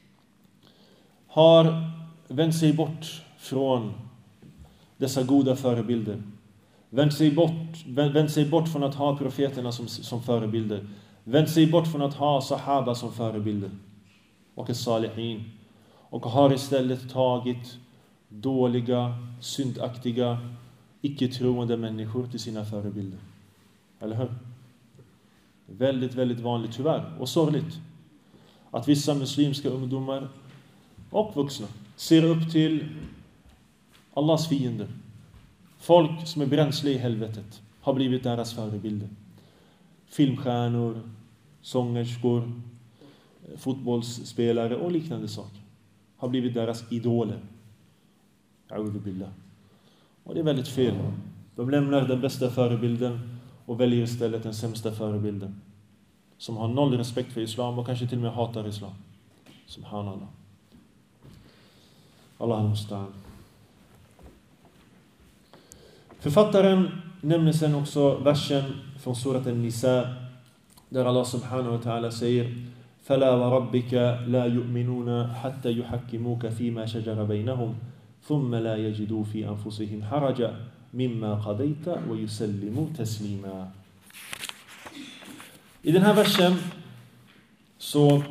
har vänt sig bort från dessa goda förebilder. Vänt sig bort från att ha profeterna som förebilder. Vänt sig bort från att ha sahaba som förebilder. Och salihin. Och har istället tagit dåliga, syndaktiga, icke-troende människor till sina förebilder. Eller hur? Väldigt, väldigt vanligt tyvärr. Och sorgligt. Att vissa muslimska ungdomar och vuxna ser upp till Allahs fiender. Folk som är bränsle i helvetet har blivit deras förebilder. Filmstjärnor, sångerskor, fotbollsspelare och liknande saker har blivit deras idoler. A'udhu billah. Och det är väldigt fel. De lämnar den bästa förebilden och väljer istället den sämsta förebilden. Som har noll respekt för islam och kanske till och med hatar islam. Subhanallah. Allah mustaan. Författaren nämner sen också versen från surat An-Nisa där Allah subhanahu wa ta'ala säger فَلَا وَرَبِّكَ لَا يُؤْمِنُونَ حَتَّى يُحَكِّمُوكَ فِيمَا شَجَرَ بَيْنَهُمْ ثُمَّ لَا يَجِدُوا فِي أَنفُسِهِمْ حَرَجًا مِمَّا قَضَيْتَ وَيُسَلِّمُوا تَسْلِيمًا. I den här versen så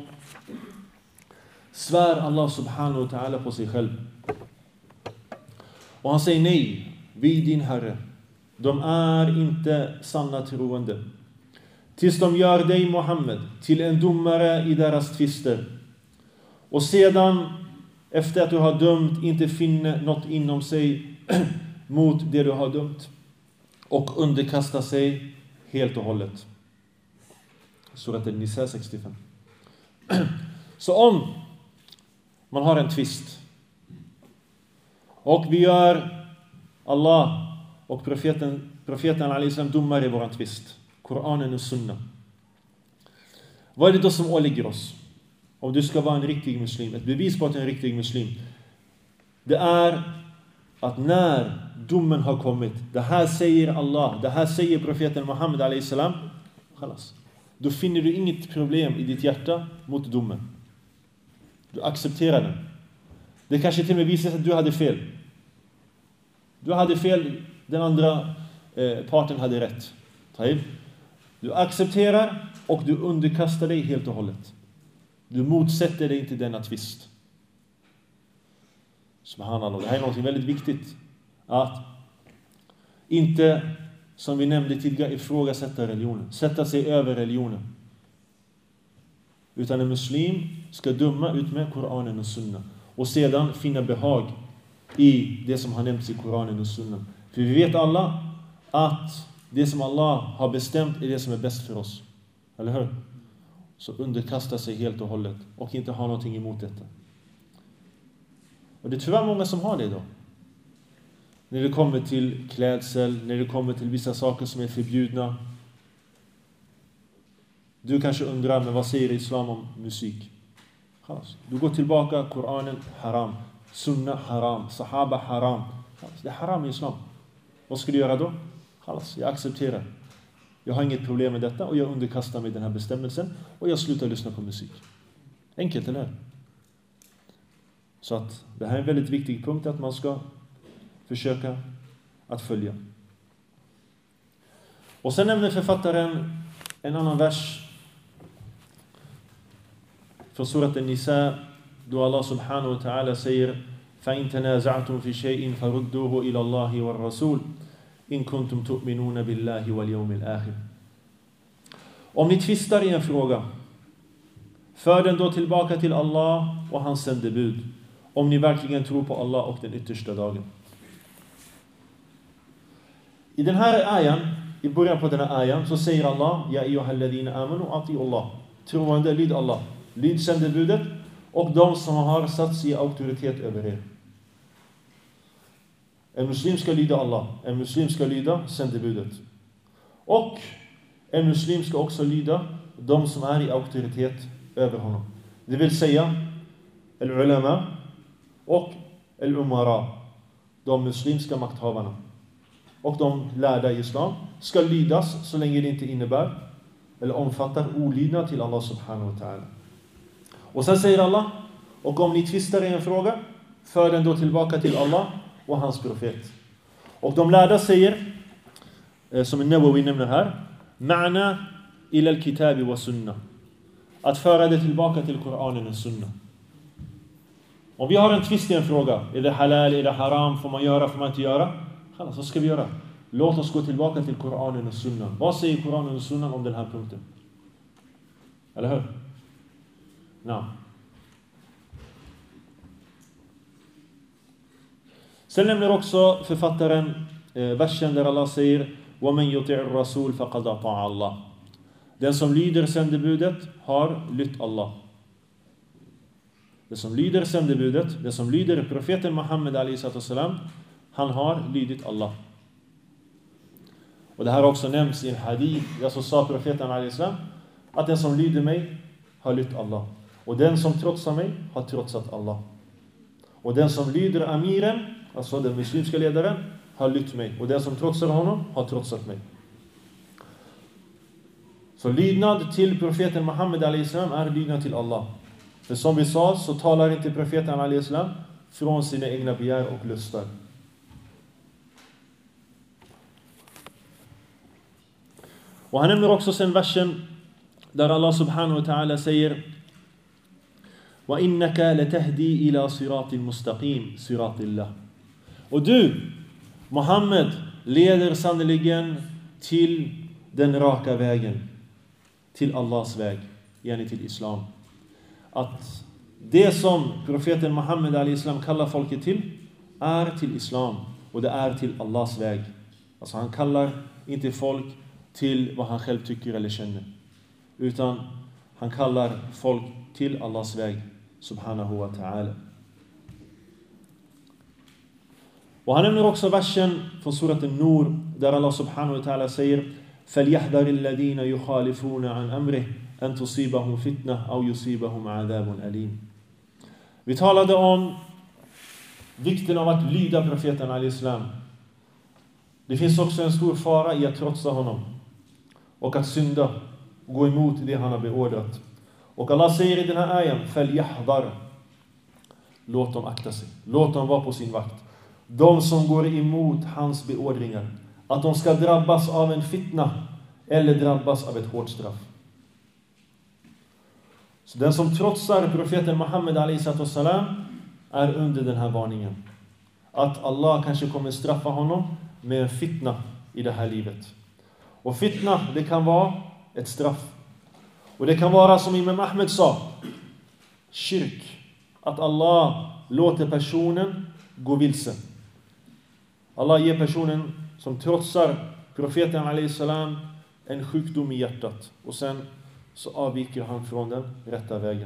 svär Allah subhanahu wa ta'ala på sig själv. Och han säger nej, vid din Herre. De är inte sanna troende. Tills de gör dig, Muhammed, till en domare i deras tvister. Och sedan, efter att du har dömt, inte finner något inom sig mot det du har dömt. Och underkasta sig helt och hållet. Surat An-Nisa 65. Så om man har en tvist och vi gör Allah och profeten al-Islam domar i våran tvist, Koranen och Sunna, vad är det då som åligger oss? Om du ska vara en riktig muslim, ett bevis på att du är en riktig muslim, det är att när domen har kommit, det här säger Allah, det här säger profeten Muhammed al-Islam, då finner du inget problem i ditt hjärta mot domen. Du accepterar den. Det kanske till och med visar att du hade fel. Du hade fel, den andra parten hade rätt. Du accepterar och du underkastar dig helt och hållet. Du motsätter dig inte denna tvist. Subhanallah. Det här är något väldigt viktigt. Att inte, som vi nämnde tidigare, ifrågasätta religionen. Sätta sig över religionen. Utan en muslim ska döma ut med Koranen och Sunna. Och sedan finna behag i det som har nämnts i Koranen och Sunna. För vi vet alla att det som Allah har bestämt är det som är bäst för oss. Eller hur? Så underkasta sig helt och hållet. Och inte ha någonting emot detta. Och det är tyvärr många som har det idag. När det kommer till klädsel, när det kommer till vissa saker som är förbjudna. Du kanske undrar, men vad säger islam om musik? Du går tillbaka, Koranen haram, Sunna haram, Sahaba haram. Det är haram i islam. Vad ska du göra då? Jag accepterar. Jag har inget problem med detta och jag underkastar mig den här bestämmelsen och jag slutar lyssna på musik. Enkelt, eller hur? Så att det här är en väldigt viktig punkt att man ska försöka att följa. Och sen nämner författaren en annan vers från surat An-Nisa då Allah subhanahu wa ta'ala säger فَإِن تَنَازَعْتُمْ فِي شَيْءٍ فَرُدُّوهُ إِلَى اللَّهِ وَالرَّسُولِ إِن كُنتُمْ تُؤْمِنُونَ بِاللَّهِ وَالْيَوْمِ الْآخِرِ. Om ni tvistar i en fråga, för den då tillbaka till Allah och hans sändebud, om ni verkligen tror på Allah och den yttersta dagen. I den här ayan, i början på den här ayan, så säger Allah: Ja ayyuhalladhina amanu ati'u Allah. Troende, lyd Allah. Lyd sändebudet och de som har satts i auktoritet över er. En muslim ska lyda Allah. En muslim ska lyda sändebudet. Och en muslim ska också lyda de som är i auktoritet över honom. Det vill säga al-ulama och al-umara, de muslimska makthavarna och de lärda i islam, ska lydas så länge det inte innebär eller omfattar olydnad till Allah subhanahu wa ta'ala. Och sen säger Allah, och om ni tvistar i en fråga, för den då tillbaka till Allah och hans profet. Och de lärda säger, som Nawawi nämner här, ma'na ila al-kitabi wa sunnah. Att föra det tillbaka till Koranen och Sunna. Om vi har en tvist i en fråga, är det halal, är det haram, får man göra, får man inte göra? Så ska vi göra. Låt oss gå tillbaka till Koranen och Sunna. Vad säger Koranen och Sunna om den här punkten? Eller hur? Nej. Sen nämner också författaren versen där Allah säger وَمَنْ يُطِعِ الرَّسُولِ فَقَدْ أَطَاعَ اللَّهِ. Den som lyder sändebudet har lytt Allah. Den som lyder sändebudet, den som lyder profeten Muhammed a.s. han har lydit Allah. Och det här också nämns i en hadith. Jag så sa profeten a.s. att den som lyder mig har lytt Allah. Och den som trotsar mig har trotsat Allah. Och den som lyder amiren, alltså den muslimska ledaren, har lytt mig. Och den som trotsar honom har trotsat mig. Så lydnad till profeten Muhammed a.s. är lydnad till Allah. För som vi sa så talar inte profeten a.s. från sina egna begär och lustar. Och han nämner också sen versen där Allah subhanahu wa ta'ala säger وَإِنَّكَ لَتَهْدِي إِلَى صِرَاطٍ مُسْتَقِيمٍ صِرَاطِ اللَّهِ. Och du, Muhammed, leder sannoliken till den raka vägen, till Allahs väg, yani till islam. Att det som profeten Muhammed a.s. kallar folket till är till islam och det är till Allahs väg. Alltså han kallar inte folk till vad han själv tycker eller känner, utan han kallar folk till Allahs väg subhanahu wa ta'ala. Och han nämner också versen från surat An-Nur där Allah subhanahu wa ta'ala säger فَلْيَحْذَرِ الَّذِينَ يُخَالِفُونَ عَنْ أَمْرِهِ أَنْ تُصِيبَهُمْ فِتْنَةٌ أَوْ يُصِيبَهُمْ عَذَابٌ أَلِيمٌ. Vi talade om vikten av att lyda profeten al-Islam. Det finns också en stor fara i att trotsa honom och att synda och gå emot det han har beordrat. Och Allah säger i den här ayan فَلْيَحْذَرِ. Låt dem akta sig. Låt dem vara på sin vakt. De som går emot hans beordringar, att de ska drabbas av en fitna eller drabbas av ett hårt straff. Så den som trotsar profeten Muhammed a.s. är under den här varningen. Att Allah kanske kommer straffa honom med en fitna i det här livet. Och fitna, det kan vara ett straff. Och det kan vara som Imam Ahmed sa, shirk. Att Allah låter personen gå vilse. Allah ger personen som trotsar profeten a.s. en sjukdom i hjärtat. Och sen så avviker han från den rätta vägen.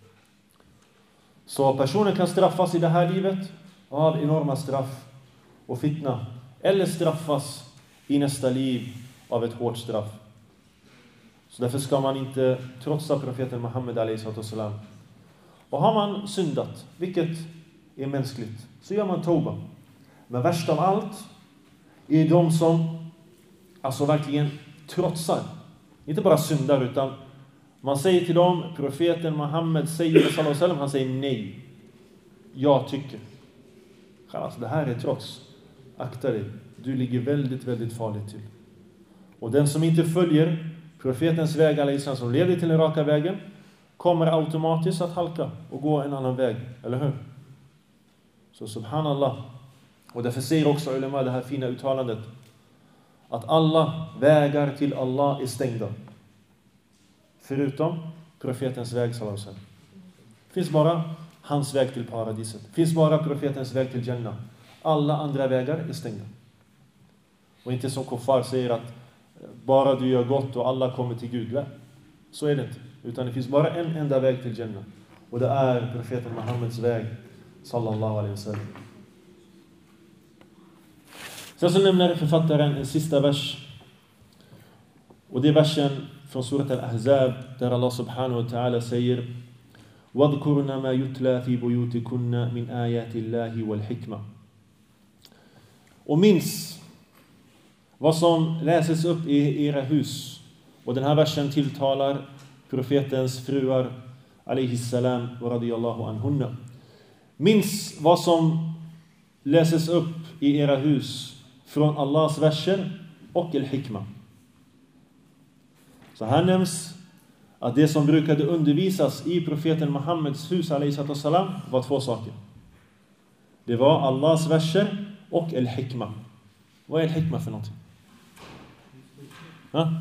Så personen kan straffas i det här livet av enorma straff och fitna. Eller straffas i nästa liv av ett hårt straff. Så därför ska man inte trotsa profeten Muhammed a.s. Och har man syndat, vilket är mänskligt, så gör man tauba. Men värst av allt är de som alltså verkligen trotsar. Inte bara syndar, utan man säger till dem, profeten Muhammed säger sallallahu alaihi wasallam, han säger nej. Jag tycker. Alltså, det här är trots. Akta dig. Du ligger väldigt, väldigt farligt till. Och den som inte följer profetens väg, alaihissalam, som leder till den raka vägen, kommer automatiskt att halka och gå en annan väg. Eller hur? Så subhanallah. Och därför säger också ulema det här fina uttalandet att alla vägar till Allah är stängda. Förutom profetens väg sallallahu alaihi wasallam. Finns bara hans väg till paradiset. Finns bara profetens väg till Jannah. Alla andra vägar är stängda. Och inte som kuffar säger att bara du gör gott och alla kommer till Gud. Så är det inte. Utan det finns bara en enda väg till Jannah. Och det är profeten Muhammeds väg sallallahu alaihi wasallam. Sen så nämner författaren en sista vers. Och det är versen från surat Al-Ahzab där Allah subhanahu wa ta'ala säger وَاذْكُرْنَ مَا يُتْلَى فِي بُيُوتِكُنَّ مِنْ آيَاتِ اللَّهِ وَالْحِكْمَةِ. Och minns vad som läses upp i era hus. Och den här versen tilltalar profetens fruar alaihissalam wa radiyallahu anhunna. Minns vad som läses upp i era hus från Allahs verser och al-hikmah. Så här nämns att det som brukade undervisas i profeten Muhammeds hus alaihissalam var två saker. Det var Allahs verser och al-hikmah. Vad är al-hikmah för någonting? Ha?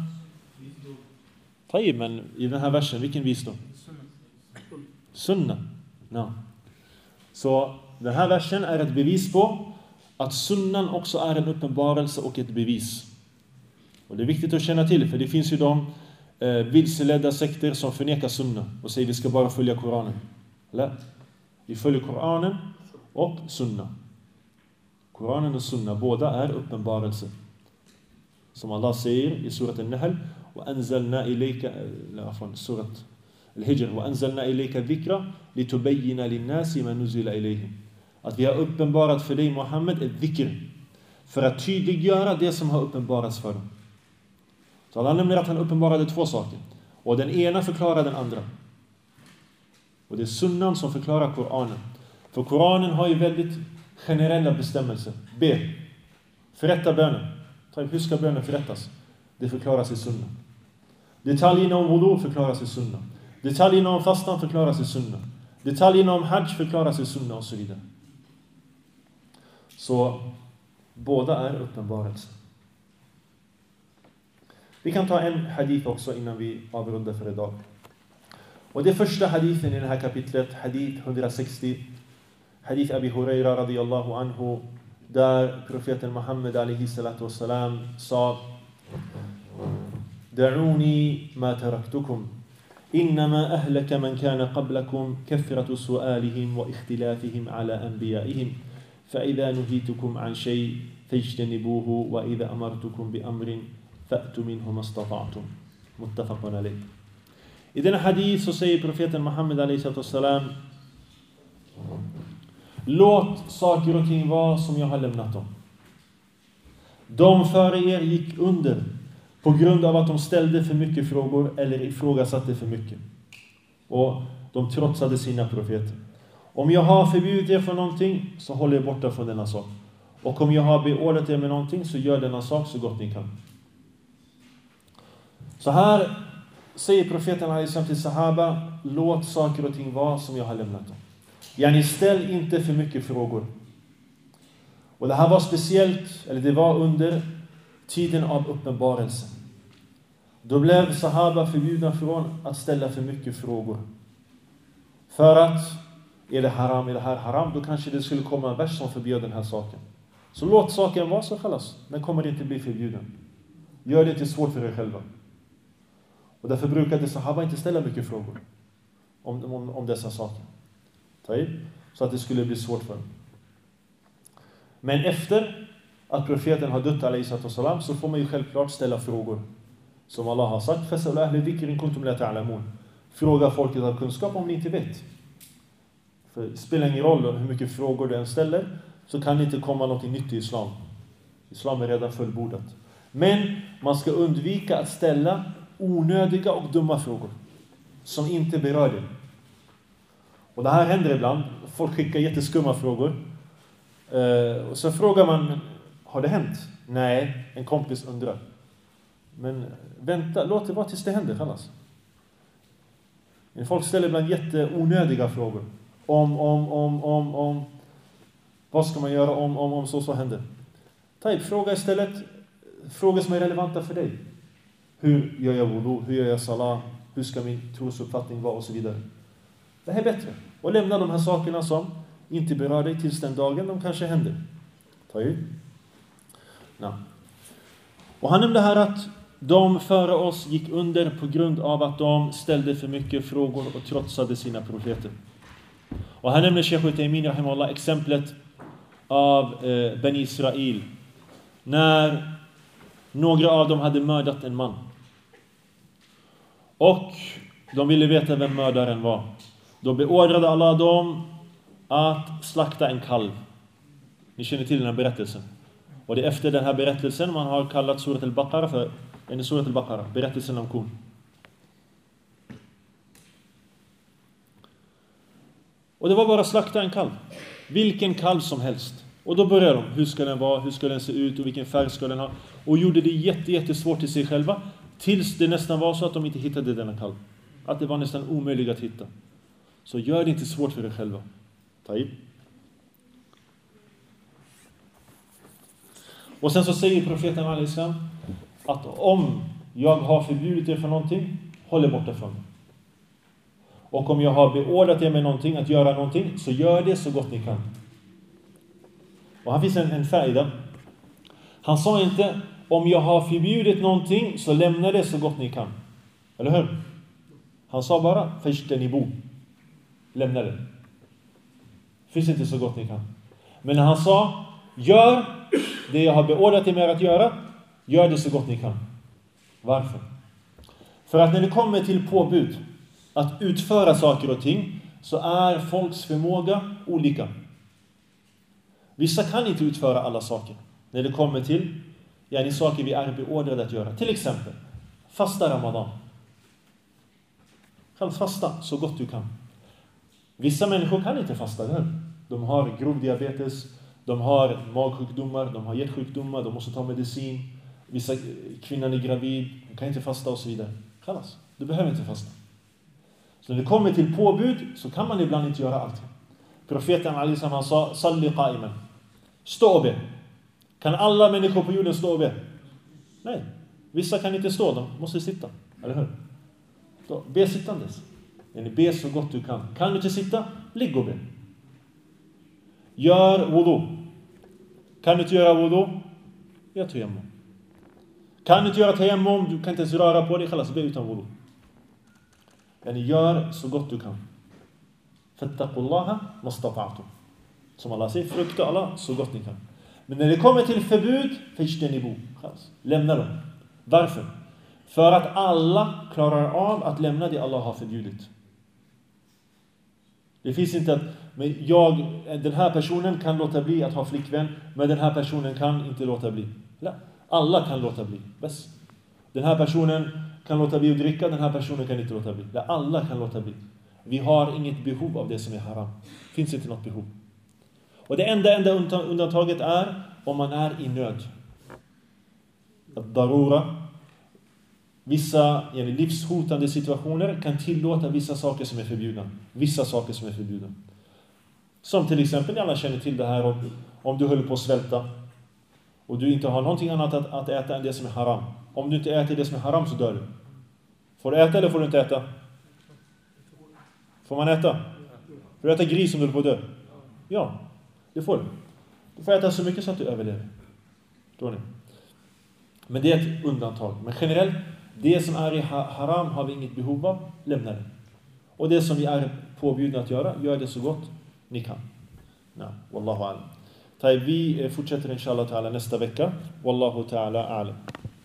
Men i den här versen, vilken visdom? Sunna. No. Så den här versen är ett bevis på att sunnan också är en uppenbarelse och ett bevis. Och det är viktigt att känna till, för det finns ju de vilseledda sekter som förnekar sunna och säger vi ska bara följa Koranen. Eller? Vi följer Koranen och sunna. Koranen och sunna, båda är uppenbarelse. Som Allah säger i surat al-Nahl, وَأَنزَلْنَا إِلَيْكَ surat al-Hijr, وَأَنزَلْنَا إِلَيْكَ الذِّكْرَ لِتُبَيِّنَ لِلنَّاسِ مَا نُزِلَ إِلَيْهِمْ. Att vi har uppenbarat för dig Muhammed ett dhikr för att tydliggöra det som har uppenbarats för dem. Så Allah nämner att han uppenbarade två saker. Och den ena förklarar den andra. Och det är sunnan som förklarar Koranen. För Koranen har ju väldigt generella bestämmelser. Be. Förrätta bönen. Hur ska bönen förrättas? Det förklaras i sunnan. Detaljerna om wudu förklaras i sunnan. Detaljerna om fastan förklaras i sunnan. Detaljerna om hajj förklaras i sunnan och så vidare. Så båda är uppenbarelser. Vi kan ta en hadith också innan vi avrundar för idag. Och det första hadithen i det här kapitlet, hadith 160, hadith Abi Huraira radiyallahu anhu, där profeten Muhammed alaihi salatu wassalam sa: Da'uni ma taraktukum innama ahlaka man kana qablakum kathratu su'alihim wa ikhtilafihim ala anbiya'ihim fa idha nuhitukum an shay fajtanibuhu wa idha amartukum bi amrin fa'tu minhu mastata'tum. Muttafaqun alayh. I den hadith så säger profeten Muhammed alaihi salatu wassalam: låt saker och ting vara som jag har lämnat dem. De före er gick under på grund av att de ställde för mycket frågor eller ifrågasatte för mycket. Och de trotsade sina profeter. Om jag har förbjudit er från någonting så håller jag borta från denna sak. Och om jag har beordrat er med någonting så gör denna sak så gott ni kan. Så här säger profeten alaihissalam till sahaba: låt saker och ting vara som jag har lämnat dem. Yani ställ inte för mycket frågor. Och det här var speciellt, eller det var under tiden av uppenbarelsen. Då blev sahaba förbjudna från att ställa för mycket frågor. För att, är det här haram? Då kanske det skulle komma en vers som förbjöd den här saken. Så låt saken vara så kallas. Den kommer inte bli förbjuden. Gör det inte svårt för er själva. Och därför brukade sahaba inte ställa mycket frågor om dessa saker. Så att det skulle bli svårt för dem. Men efter att profeten har dött alaihissalam så får man ju självklart ställa frågor. Som Allah har sagt: فَسَأَلُوا أَهْلَ الذِّكْرِ إِن كُنتُمْ لَا تَعْلَمُونَ. Fråga folket av kunskap om ni inte vet. För det spelar ingen roll hur mycket frågor du än ställer, så kan det inte komma något nytt i islam. Islam är redan fullbordat. Men man ska undvika att ställa onödiga och dumma frågor som inte berör det. Och det här händer ibland. Folk skickar jätteskumma frågor. Och så frågar man: har det hänt? Nej, en kompis undrar. Men vänta, låt det vara tills det händer. Kallas. Folk ställer ibland jätteonödiga frågor. Om. Vad ska man göra om så händer? Fråga istället frågor som är relevanta för dig. Hur gör jag wudu? Hur gör jag salah? Hur ska min trosuppfattning vara? Och så vidare. Det här är bättre. Och lämna de här sakerna som inte berör dig tills den dagen de kanske händer. Och han nämnde här att de före oss gick under på grund av att de ställde för mycket frågor och trotsade sina profeter. Och här nämner Sheikh Utaymin rahimahullah exemplet av Bani Israel. När några av dem hade mördat en man. Och de ville veta vem mördaren var. Då beordrade Allah dem att slakta en kalv. Ni känner till den här berättelsen. Och det är efter den här berättelsen man har kallat Surat al-Baqarah för Surat al-Baqarah, berättelsen om kon. Och det var bara att slakta en kalv. Vilken kalv som helst. Och då började de. Hur ska den vara? Hur ska den se ut? Och vilken färg ska den ha? Och gjorde det jättesvårt till sig själva. Tills det nästan var så att de inte hittade denna kalv. Att det var nästan omöjligt att hitta. Så gör det inte svårt för er själva. Taib. Och sen så säger profeten al-Islam att om jag har förbjudit er för någonting, håll er borta från det. Och om jag har beordrat er med någonting, att göra någonting, så gör det så gott ni kan. Och här finns en färda. Han sa inte, om jag har förbjudit någonting, så lämna det så gott ni kan. Eller hur? Han sa bara, fajtanibu. Lämna det. Finns inte så gott ni kan. Men när han sa, gör det jag har beordrat er med att göra, gör det så gott ni kan. Varför? För att när det kommer till påbud att utföra saker och ting, så är folks förmåga olika. Vissa kan inte utföra alla saker. När det kommer till saker vi är beordrade att göra. Till exempel, fasta Ramadan. Kan fasta så gott du kan. Vissa människor kan inte fasta. De har grov diabetes, de har magsjukdomar, de har hjärtsjukdomar, de måste ta medicin. Vissa kvinnor är gravid, de kan inte fasta och så vidare. Kallas. Du behöver inte fasta. Så när det kommer till påbud så kan man ibland inte göra allt. Profeten Ali han sa, salli qa'iman. Stå och be. Kan alla människor på jorden stå och be? Nej. Vissa kan inte stå, de måste sitta. Eller hur? Så, be sittandes. Be så gott du kan. Kan du inte sitta? Ligg och be. Gör wudu. Kan du inte göra wudu? Gör tayammum. Kan du inte göra tayammum, du kan inte ens röra på dig, kallas be utan wudu. Gör så gott du kan. Fattaqullaha mastata'tum. Som Allah säger, frukta Allah så gott ni kan. Men när det kommer till förbud, fajtanibu. Lämna dem. Varför? För att alla klarar av att lämna det Allah har förbjudit. Det finns inte att den här personen kan låta bli att ha flickvän, men den här personen kan inte låta bli. Alla kan låta bli. Bäst. Den här personen kan låta bli att dricka, den här personen kan inte låta bli. Alla kan låta bli. Vi har inget behov av det som är haram. Det finns inte något behov. Och det enda undantaget är om man är i nöd. Darura. Vissa livshotande situationer kan tillåta vissa saker som är förbjudna. Vissa saker som är förbjudna. Som till exempel, alla känner till det här om du håller på att svälta och du inte har någonting annat att äta än det som är haram. Om du inte äter det som är haram så dör du. Får du äta eller får du inte äta? Får man äta? Får du äta gris om du håller på att dö? Ja, det får du. Du får äta så mycket så att du överlever. Förstår ni? Men det är ett undantag. Men generellt, det som är i haram har vi inget behov av, lämna det. Och det som vi är påbjudna att göra, gör det så gott ni kan. Wallahu a'lam. Vi fortsätter inshallah ta'ala nästa vecka. Wallahu ta'ala a'lam.